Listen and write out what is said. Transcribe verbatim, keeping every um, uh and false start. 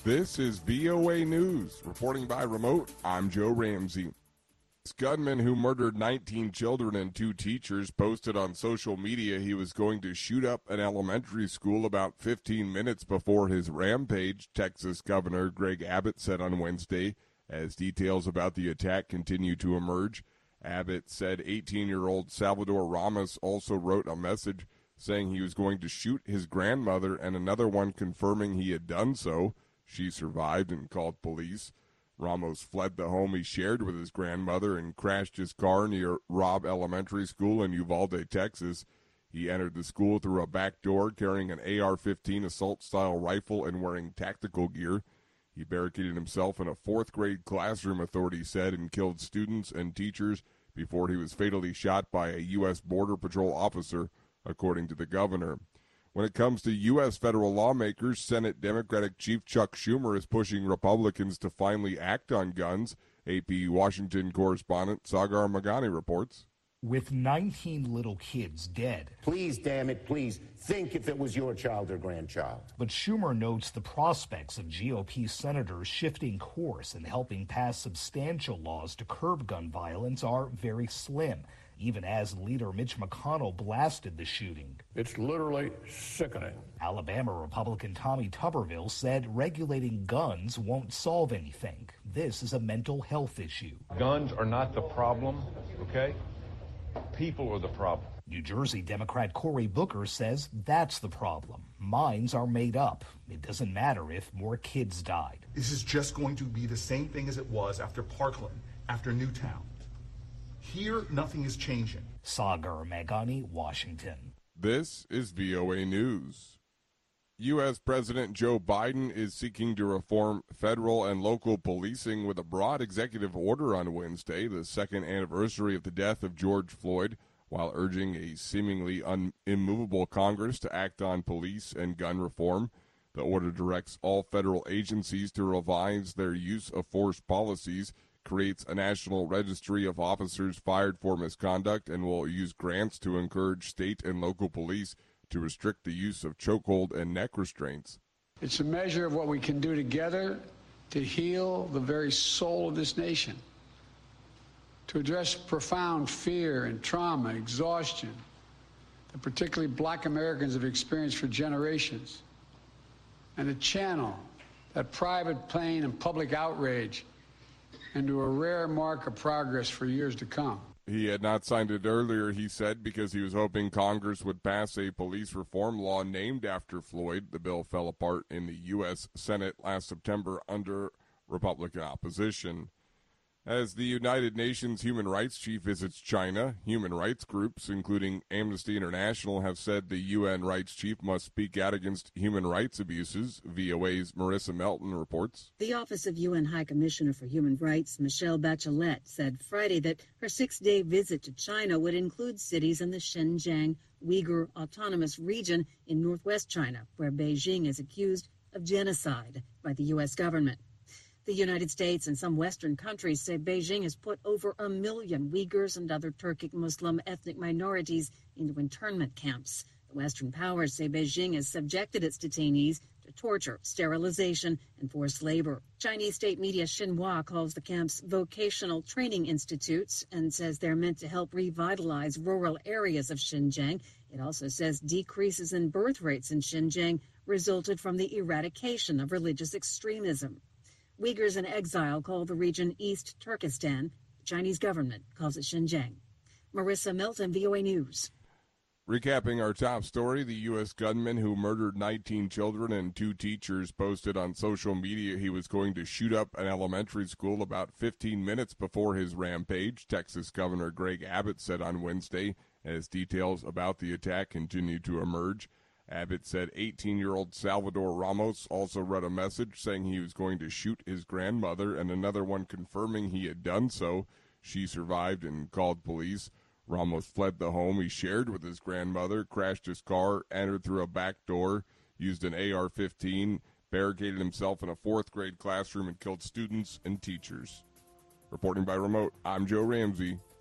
This is V O A News. Reporting by remote, I'm Joe Ramsey. This gunman who murdered nineteen children and two teachers posted on social media he was going to shoot up an elementary school about fifteen minutes before his rampage, Texas Governor Greg Abbott said on Wednesday, as details about the attack continue to emerge. Abbott said eighteen-year-old Salvador Ramos also wrote a message saying he was going to shoot his grandmother and another one confirming he had done so. She survived and called police. Ramos fled the home he shared with his grandmother and crashed his car near Robb Elementary School in Uvalde, Texas. He entered the school through a back door carrying an A R fifteen assault-style rifle and wearing tactical gear. He barricaded himself in a fourth-grade classroom, authorities said, and killed students and teachers before he was fatally shot by a U S Border Patrol officer, according to the governor. When it comes to U S federal lawmakers, Senate Democratic Chief Chuck Schumer is pushing Republicans to finally act on guns. A P Washington correspondent Sagar Magani reports. With nineteen little kids dead. Please, damn it, please, think if it was your child or grandchild. But Schumer notes the prospects of G O P senators shifting course and helping pass substantial laws to curb gun violence are very slim, even as leader Mitch McConnell blasted the shooting. It's literally sickening. Alabama Republican Tommy Tuberville said regulating guns won't solve anything. This is a mental health issue. Guns are not the problem, okay? People are the problem. New Jersey Democrat Cory Booker says that's the problem. Minds are made up. It doesn't matter if more kids died. This is just going to be the same thing as it was after Parkland, after Newtown. Here, nothing is changing. Sagar Magani, Washington. This is V O A News. U S. President Joe Biden is seeking to reform federal and local policing with a broad executive order on Wednesday, the second anniversary of the death of George Floyd, while urging a seemingly un- immovable Congress to act on police and gun reform. The order directs all federal agencies to revise their use of force policies, creates a national registry of officers fired for misconduct, and will use grants to encourage state and local police to restrict the use of chokehold and neck restraints. It's a measure of what we can do together to heal the very soul of this nation, to address profound fear and trauma, exhaustion that particularly black Americans have experienced for generations, and to channel that private pain and public outrage into a rare mark of progress for years to come. He had not signed it earlier, he said, because he was hoping Congress would pass a police reform law named after Floyd. The bill fell apart in the U S. Senate last September under Republican opposition. As the United Nations Human Rights Chief visits China, human rights groups, including Amnesty International, have said the U N Rights Chief must speak out against human rights abuses. V O A's Marissa Melton reports. The Office of U N High Commissioner for Human Rights, Michelle Bachelet, said Friday that her six-day visit to China would include cities in the Xinjiang Uyghur Autonomous Region in northwest China, where Beijing is accused of genocide by the U S government. The United States and some Western countries say Beijing has put over a million Uyghurs and other Turkic Muslim ethnic minorities into internment camps. The Western powers say Beijing has subjected its detainees to torture, sterilization, and forced labor. Chinese state media Xinhua calls the camps vocational training institutes and says they're meant to help revitalize rural areas of Xinjiang. It also says decreases in birth rates in Xinjiang resulted from the eradication of religious extremism. Uyghurs in exile call the region East Turkestan. The Chinese government calls it Xinjiang. Marissa Melton, V O A News. Recapping our top story, the U S gunman who murdered nineteen children and two teachers posted on social media he was going to shoot up an elementary school about fifteen minutes before his rampage, Texas Governor Greg Abbott said on Wednesday, as details about the attack continue to emerge. Abbott said eighteen-year-old Salvador Ramos also wrote a message saying he was going to shoot his grandmother and another one confirming he had done so. She survived and called police. Ramos fled the home he shared with his grandmother, crashed his car, entered through a back door, used an A R fifteen, barricaded himself in a fourth-grade classroom, and killed students and teachers. Reporting by remote, I'm Joe Ramsey.